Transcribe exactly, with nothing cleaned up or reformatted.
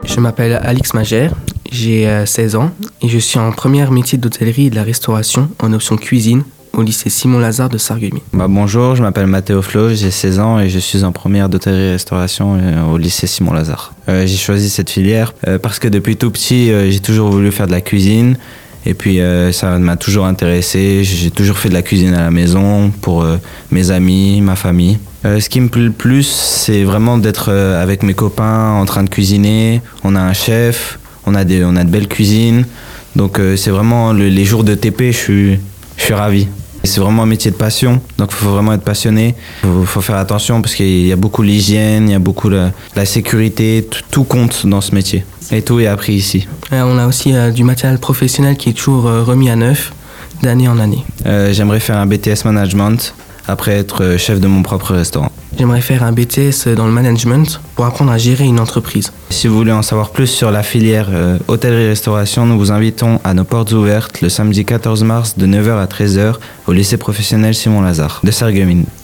Je m'appelle Alix Magère, j'ai euh, seize ans et je suis en première métier d'hôtellerie et de la restauration en option cuisine au lycée Simon-Lazare de Sarreguemines. Bah, bonjour, je m'appelle Mathéo Flo, j'ai seize ans et je suis en première d'hôtellerie et restauration euh, au lycée Simon-Lazare. Euh, j'ai choisi cette filière euh, parce que depuis tout petit, euh, j'ai toujours voulu faire de la cuisine. Et puis euh, ça m'a toujours intéressé, j'ai toujours fait de la cuisine à la maison pour euh, mes amis, ma famille. Euh, ce qui me plaît le plus, c'est vraiment d'être euh, avec mes copains en train de cuisiner. On a un chef, on a, des, on a de belles cuisines. Donc euh, c'est vraiment le, les jours de T P, je suis, je suis ravi. C'est vraiment un métier de passion, donc il faut vraiment être passionné. Il faut, faut faire attention parce qu'il y a beaucoup l'hygiène, il y a beaucoup la, la sécurité, tout, tout compte dans ce métier. Et tout est appris ici. Euh, on a aussi euh, du matériel professionnel qui est toujours euh, remis à neuf d'année en année. Euh, j'aimerais faire un B T S management après être chef de mon propre restaurant. J'aimerais faire un B T S dans le management pour apprendre à gérer une entreprise. Si vous voulez en savoir plus sur la filière euh, hôtellerie-restauration, nous vous invitons à nos portes ouvertes le samedi quatorze mars de neuf heures à treize heures au lycée professionnel Simon-Lazare de Sarreguemines.